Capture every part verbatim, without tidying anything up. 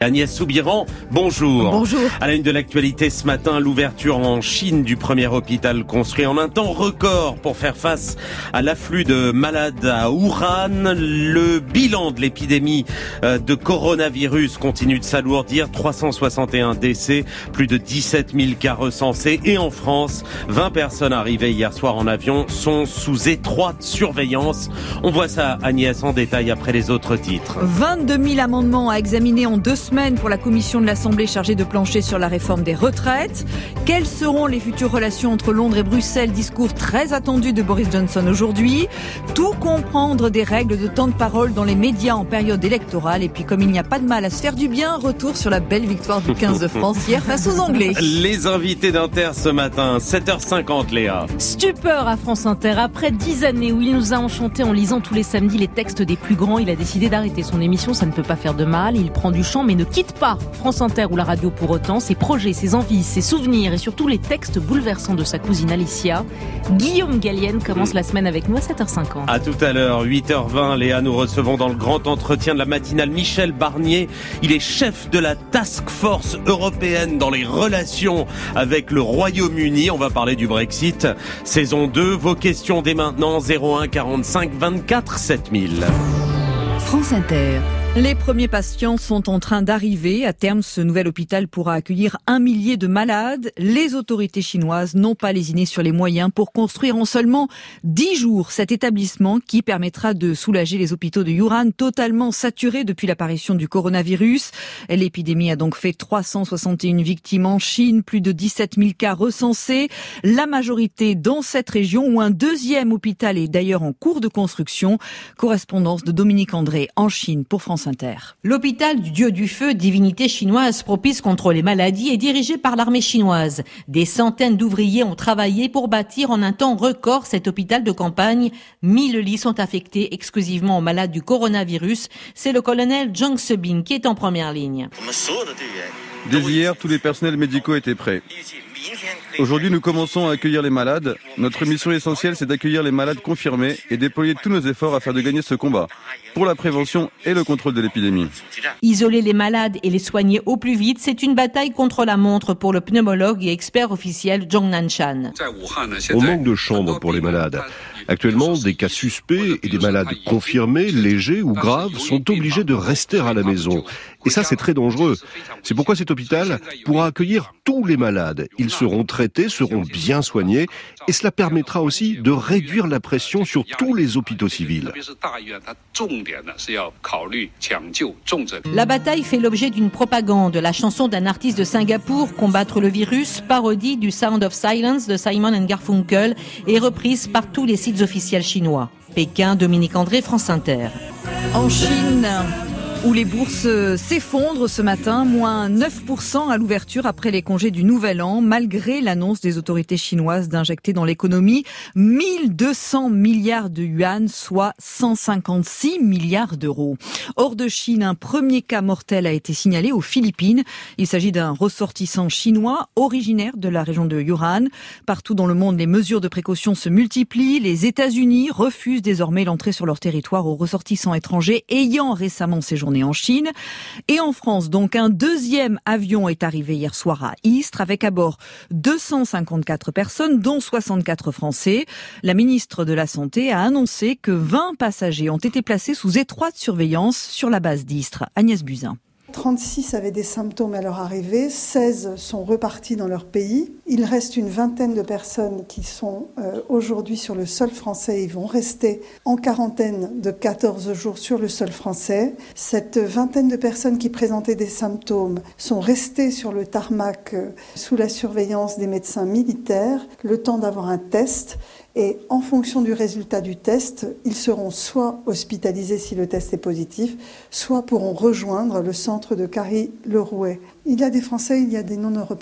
Agnès Soubiran, bonjour. Bonjour. À la une de l'actualité ce matin, l'ouverture en Chine du premier hôpital construit en un temps record pour faire face à l'afflux de malades à Wuhan. Le bilan de l'épidémie de coronavirus continue de s'alourdir. trois cent soixante et un décès, plus de dix-sept mille cas recensés. Et en France, vingt personnes arrivées hier soir en avion sont sous étroite surveillance. On voit ça, Agnès, en détail après les autres titres. vingt-deux mille amendements à examiner en deux semaines pour la commission de l'Assemblée chargée de plancher sur la réforme des retraites. Quelles seront les futures relations entre Londres et Bruxelles? Discours très attendu de Boris Johnson aujourd'hui. Tout comprendre des règles de temps de parole dans les médias en période électorale. Et puis comme il n'y a pas de mal à se faire du bien, retour sur la belle victoire du quinze de France hier face aux Anglais. Les invités d'Inter ce matin, sept heures cinquante, Léa. Stupeur à France Inter. Après dix années où il nous a enchantés en lisant tous les samedis les textes des plus grands, il a décidé d'arrêter son émission. Ça ne peut pas faire de mal. Il prend du champ mais ne quitte pas France Inter ou la radio pour autant. Ses projets, ses envies, ses souvenirs et surtout les textes bouleversants de sa cousine Alicia. Guillaume Gallienne commence la semaine avec nous à sept heures cinquante. À tout à l'heure, huit heures vingt, Léa, nous recevons dans le grand entretien de la matinale Michel Barnier. Il est chef de la Task Force européenne dans les relations avec le Royaume-Uni. On va parler du Brexit. Saison deux, vos questions dès maintenant, zéro un quarante-cinq vingt-quatre sept mille. France Inter. Les premiers patients sont en train d'arriver. À terme, ce nouvel hôpital pourra accueillir un millier de malades. Les autorités chinoises n'ont pas lésiné sur les moyens pour construire en seulement dix jours cet établissement qui permettra de soulager les hôpitaux de Wuhan totalement saturés depuis l'apparition du coronavirus. L'épidémie a donc fait trois cent soixante et une victimes en Chine, plus de dix-sept mille cas recensés. La majorité dans cette région où un deuxième hôpital est d'ailleurs en cours de construction. Correspondance de Dominique André en Chine pour France Inter. L'hôpital du Dieu du Feu, divinité chinoise propice contre les maladies, est dirigé par l'armée chinoise. Des centaines d'ouvriers ont travaillé pour bâtir en un temps record cet hôpital de campagne. mille lits sont affectés exclusivement aux malades du coronavirus. C'est le colonel Zhang Sebin qui est en première ligne. Dès hier, tous les personnels médicaux étaient prêts. Aujourd'hui, nous commençons à accueillir les malades. Notre mission essentielle, c'est d'accueillir les malades confirmés et déployer tous nos efforts afin de gagner ce combat pour la prévention et le contrôle de l'épidémie. Isoler les malades et les soigner au plus vite, c'est une bataille contre la montre pour le pneumologue et expert officiel Zhong Nanshan. On manque de chambres pour les malades. Actuellement, des cas suspects et des malades confirmés, légers ou graves, sont obligés de rester à la maison. Et ça, c'est très dangereux. C'est pourquoi cet hôpital pourra accueillir tous les malades. Ils seront traités, seront bien soignés, et cela permettra aussi de réduire la pression sur tous les hôpitaux civils. La bataille fait l'objet d'une propagande. La chanson d'un artiste de Singapour, Combattre le virus, parodie du Sound of Silence de Simon and Garfunkel, est reprise par tous les sites officiels chinois. Pékin, Dominique André, France Inter. En Chine, où les bourses s'effondrent ce matin, moins neuf pour cent à l'ouverture après les congés du Nouvel An, malgré l'annonce des autorités chinoises d'injecter dans l'économie mille deux cents milliards de yuan, soit cent cinquante-six milliards d'euros. Hors de Chine, un premier cas mortel a été signalé aux Philippines. Il s'agit d'un ressortissant chinois originaire de la région de Wuhan. Partout dans le monde, les mesures de précaution se multiplient. Les États-Unis refusent désormais l'entrée sur leur territoire aux ressortissants étrangers ayant récemment séjourné en Chine. Et en France, donc, un deuxième avion est arrivé hier soir à Istres avec à bord deux cent cinquante-quatre personnes, dont soixante-quatre Français. La ministre de la Santé a annoncé que vingt passagers ont été placés sous étroite surveillance sur la base d'Istres. Agnès Buzyn. trente-six avaient des symptômes à leur arrivée, seize sont repartis dans leur pays. Il reste une vingtaine de personnes qui sont euh, aujourd'hui sur le sol français. Ils vont rester en quarantaine de quatorze jours sur le sol français. Cette vingtaine de personnes qui présentaient des symptômes sont restées sur le tarmac euh, sous la surveillance des médecins militaires, le temps d'avoir un test. Et en fonction du résultat du test, ils seront soit hospitalisés si le test est positif, soit pourront rejoindre le centre de Carry-le-Rouet. Il y a des Français, il y a des non-Européens.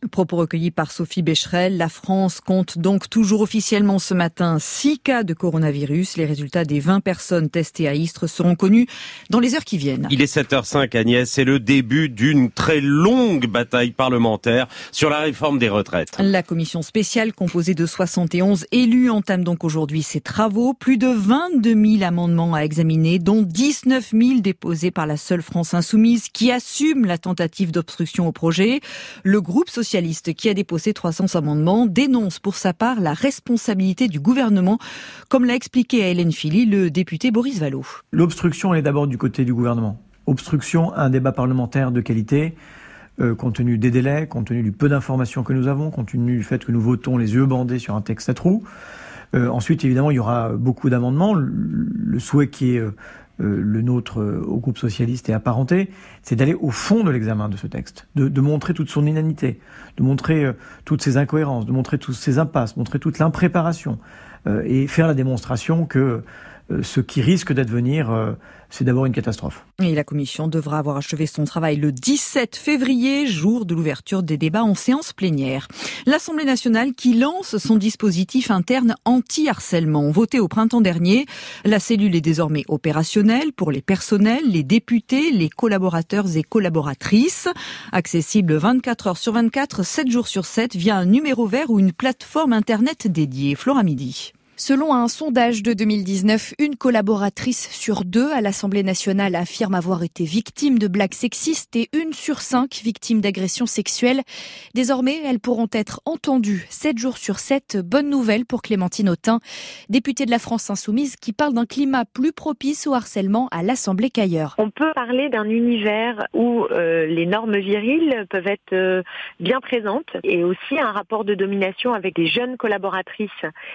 Propos recueillis par Sophie Becherel. La France compte donc toujours officiellement ce matin six cas de coronavirus. Les résultats des vingt personnes testées à Istres seront connus dans les heures qui viennent. Il est sept heures cinq, Agnès. C'est le début d'une très longue bataille parlementaire sur la réforme des retraites. La commission spéciale composée de soixante et onze élus entame donc aujourd'hui ses travaux. Plus de vingt-deux mille amendements à examiner, dont dix-neuf mille déposés par la seule France insoumise qui assume la tentative d'obstruction au projet. Le groupe socialiste qui a déposé trois cents amendements dénonce pour sa part la responsabilité du gouvernement, comme l'a expliqué à Hélène Philly le député Boris Vallaud. L'obstruction, elle est d'abord du côté du gouvernement. Obstruction à un débat parlementaire de qualité, euh, compte tenu des délais, compte tenu du peu d'informations que nous avons, compte tenu du fait que nous votons les yeux bandés sur un texte à trous. Euh, ensuite, évidemment, il y aura beaucoup d'amendements. Le, le souhait qui est euh, le nôtre euh, au groupe socialiste et apparenté, c'est d'aller au fond de l'examen de ce texte, de, de montrer toute son inanité, de montrer euh, toutes ses incohérences, de montrer toutes ses impasses, montrer toute l'impréparation euh, et faire la démonstration que euh, ce qui risque d'advenir, euh, c'est d'abord une catastrophe. Et la commission devra avoir achevé son travail le dix-sept février, jour de l'ouverture des débats en séance plénière. L'Assemblée nationale qui lance son dispositif interne anti-harcèlement. Voté au printemps dernier, la cellule est désormais opérationnelle pour les personnels, les députés, les collaborateurs et collaboratrices. Accessible vingt-quatre heures sur vingt-quatre, sept jours sur sept, via un numéro vert ou une plateforme internet dédiée. Flora Midi. Selon un sondage de deux mille dix-neuf, une collaboratrice sur deux à l'Assemblée nationale affirme avoir été victime de blagues sexistes et une sur cinq victime d'agressions sexuelles. Désormais, elles pourront être entendues sept jours sur sept. Bonne nouvelle pour Clémentine Autain, députée de la France Insoumise, qui parle d'un climat plus propice au harcèlement à l'Assemblée qu'ailleurs. On peut parler d'un univers où euh, les normes viriles peuvent être euh, bien présentes et aussi un rapport de domination avec des jeunes collaboratrices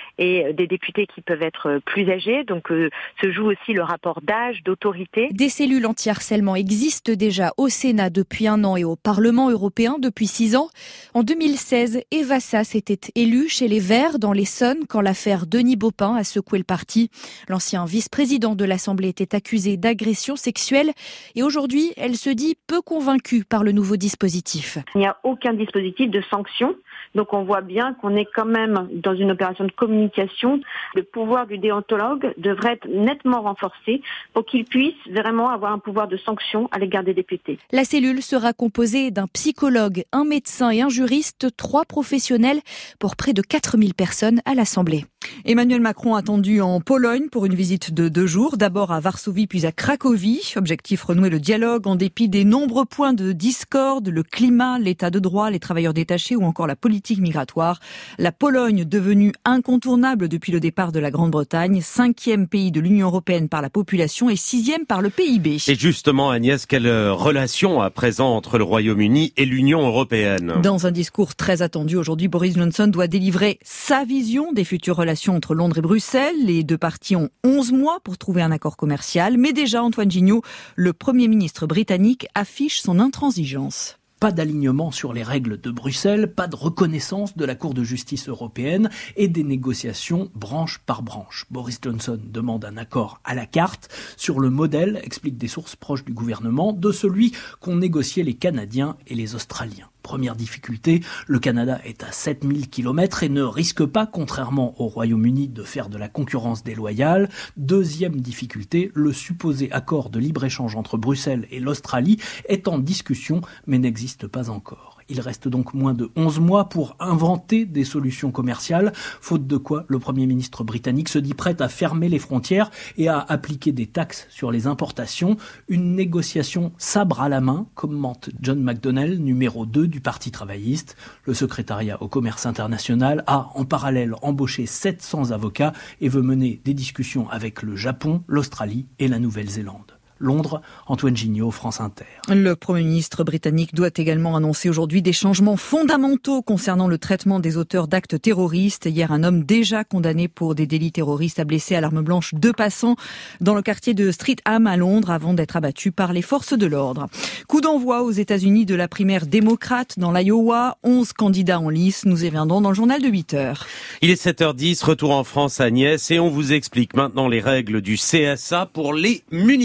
et des députés qui peuvent être plus âgés, donc euh, se joue aussi le rapport d'âge, d'autorité. Des cellules anti-harcèlement existent déjà au Sénat depuis un an et au Parlement européen depuis six ans. En deux mille seize, Eva Sass était élue chez les Verts dans l'Essonne quand l'affaire Denis Baupin a secoué le parti. L'ancien vice-président de l'Assemblée était accusé d'agression sexuelle et aujourd'hui, elle se dit peu convaincue par le nouveau dispositif. Il n'y a aucun dispositif de sanction. Donc on voit bien qu'on est quand même dans une opération de communication. Le pouvoir du déontologue devrait être nettement renforcé pour qu'il puisse vraiment avoir un pouvoir de sanction à l'égard des députés. La cellule sera composée d'un psychologue, un médecin et un juriste, trois professionnels pour près de quatre mille personnes à l'Assemblée. Emmanuel Macron attendu en Pologne pour une visite de deux jours, d'abord à Varsovie puis à Cracovie. Objectif, renouer le dialogue en dépit des nombreux points de discorde, le climat, l'état de droit, les travailleurs détachés ou encore la politique migratoire. La Pologne, devenue incontournable depuis le départ de la Grande-Bretagne, cinquième pays de l'Union européenne par la population et sixième par le P I B. Et justement, Agnès, quelle relation à présent entre le Royaume-Uni et l'Union européenne ? Dans un discours très attendu aujourd'hui, Boris Johnson doit délivrer sa vision des futures relations entre Londres et Bruxelles. Les deux parties ont onze mois pour trouver un accord commercial. Mais déjà, Antoine Gignot, le Premier ministre britannique, affiche son intransigeance. Pas d'alignement sur les règles de Bruxelles, pas de reconnaissance de la Cour de justice européenne et des négociations branche par branche. Boris Johnson demande un accord à la carte sur le modèle, expliquent des sources proches du gouvernement, de celui qu'ont négocié les Canadiens et les Australiens. Première difficulté, le Canada est à sept mille kilomètres et ne risque pas, contrairement au Royaume-Uni, de faire de la concurrence déloyale. Deuxième difficulté, le supposé accord de libre-échange entre Bruxelles et l'Australie est en discussion mais n'existe pas encore. Il reste donc moins de onze mois pour inventer des solutions commerciales, faute de quoi le Premier ministre britannique se dit prêt à fermer les frontières et à appliquer des taxes sur les importations. Une négociation sabre à la main, commente John McDonnell, numéro deux du Parti travailliste. Le secrétariat au commerce international a en parallèle embauché sept cents avocats et veut mener des discussions avec le Japon, l'Australie et la Nouvelle-Zélande. Londres, Antoine Gignot, France Inter. Le Premier ministre britannique doit également annoncer aujourd'hui des changements fondamentaux concernant le traitement des auteurs d'actes terroristes. Hier, un homme déjà condamné pour des délits terroristes a blessé à l'arme blanche deux passants dans le quartier de Streatham à Londres avant d'être abattu par les forces de l'ordre. Coup d'envoi aux États-Unis de la primaire démocrate dans l'Iowa. onze candidats en lice. Nous y reviendrons dans le journal de huit heures. Il est sept heures dix, retour en France Agnès, et on vous explique maintenant les règles du C S A pour les municipales.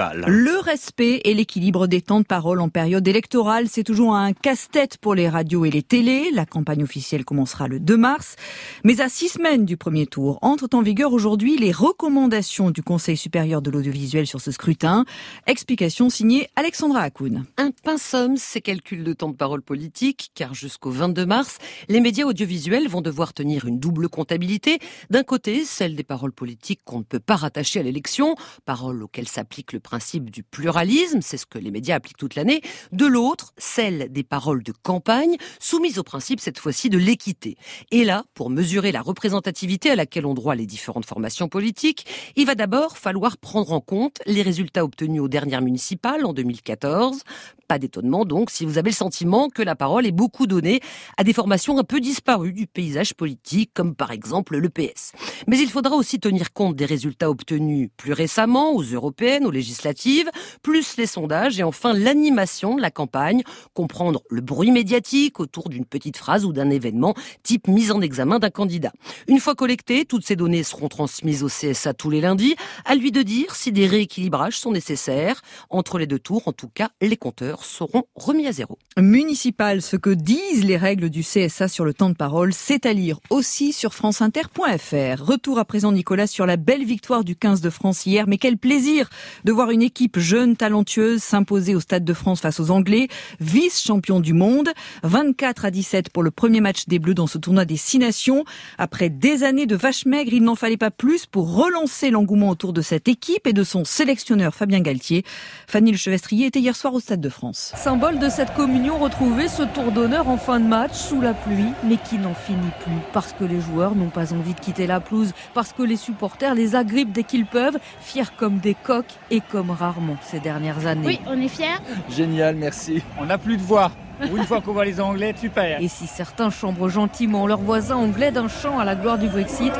locales. Le respect et l'équilibre des temps de parole en période électorale, c'est toujours un casse-tête pour les radios et les télés. La campagne officielle commencera le deux mars. Mais à six semaines du premier tour, entrent en vigueur aujourd'hui les recommandations du Conseil supérieur de l'audiovisuel sur ce scrutin. Explication signée Alexandra Hakoun. Un pince somme ces calculs de temps de parole politique, car jusqu'au vingt-deux mars, les médias audiovisuels vont devoir tenir une double comptabilité. D'un côté, celle des paroles politiques qu'on ne peut pas rattacher à l'élection, paroles auxquelles s'applique le principe du pluralisme, c'est ce que les médias appliquent toute l'année. De l'autre, celle des paroles de campagne, soumises au principe cette fois-ci de l'équité. Et là, pour mesurer la représentativité à laquelle ont droit les différentes formations politiques, il va d'abord falloir prendre en compte les résultats obtenus aux dernières municipales en deux mille quatorze. Pas d'étonnement donc si vous avez le sentiment que la parole est beaucoup donnée à des formations un peu disparues du paysage politique, comme par exemple le P S. Mais il faudra aussi tenir compte des résultats obtenus plus récemment aux européennes, aux législatives, plus les sondages et enfin l'animation de la campagne, comprendre le bruit médiatique autour d'une petite phrase ou d'un événement type mise en examen d'un candidat. Une fois collectées, toutes ces données seront transmises au C S A tous les lundis, à lui de dire si des rééquilibrages sont nécessaires. Entre les deux tours, en tout cas, les compteurs seront remis à zéro. Municipal, ce que disent les règles du C S A sur le temps de parole, c'est à lire aussi sur franceinter point f r. Retour à présent, Nicolas, sur la belle victoire du quinze de France hier. Mais quel plaisir de voir une équipe jeune, talentueuse, s'imposer au Stade de France face aux Anglais, vice-champion du monde. vingt-quatre à dix-sept pour le premier match des Bleus dans ce tournoi des Six Nations. Après des années de vaches maigres, il n'en fallait pas plus pour relancer l'engouement autour de cette équipe et de son sélectionneur Fabien Galtier. Fanny Lechevestrier était hier soir au Stade de France. Symbole de cette communion retrouvée, ce tour d'honneur en fin de match sous la pluie, mais qui n'en finit plus. Parce que les joueurs n'ont pas envie de quitter la pelouse, parce que les supporters les agrippent dès qu'ils peuvent, fiers comme des coqs et comme rarement ces dernières années. Oui, on est fiers. Génial, merci. On n'a plus de voix. Une fois qu'on voit les Anglais, super. Et si certains chambrent gentiment leurs voisins anglais d'un chant à la gloire du Brexit,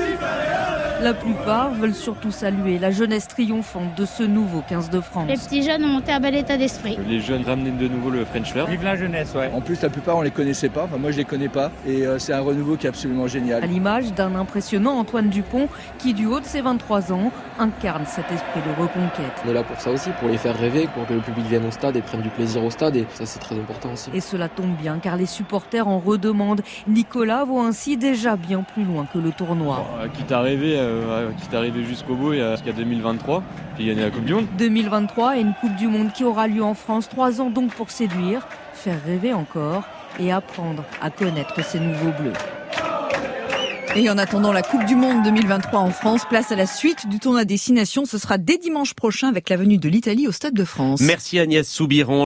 la plupart veulent surtout saluer la jeunesse triomphante de ce nouveau quinze de France. Les petits jeunes ont monté un bel état d'esprit. Les jeunes ramenaient de nouveau le French Flair. Vive la jeunesse, ouais. En plus, la plupart, on les connaissait pas. Enfin, moi, je les connais pas. Et euh, c'est un renouveau qui est absolument génial. À l'image d'un impressionnant Antoine Dupont qui, du haut de ses vingt-trois ans, incarne cet esprit de reconquête. On est là pour ça aussi, pour les faire rêver, pour que le public vienne au stade et prenne du plaisir au stade. Et ça, c'est très important aussi. Et cela tombe bien, car les supporters en redemandent. Nicolas voit ainsi déjà bien plus loin que le tournoi. Bon, euh, quitte à rêver, euh, quitte à rêver jusqu'au bout jusqu'à deux mille vingt-trois, puis gagner la Coupe du Monde. deux mille vingt-trois et une Coupe du Monde qui aura lieu en France. Trois ans donc pour séduire, faire rêver encore et apprendre à connaître ces nouveaux bleus. Et en attendant la Coupe du Monde deux mille vingt-trois en France, place à la suite du tournoi des Six Nations. Ce sera dès dimanche prochain avec la venue de l'Italie au Stade de France. Merci Agnès Soubiran.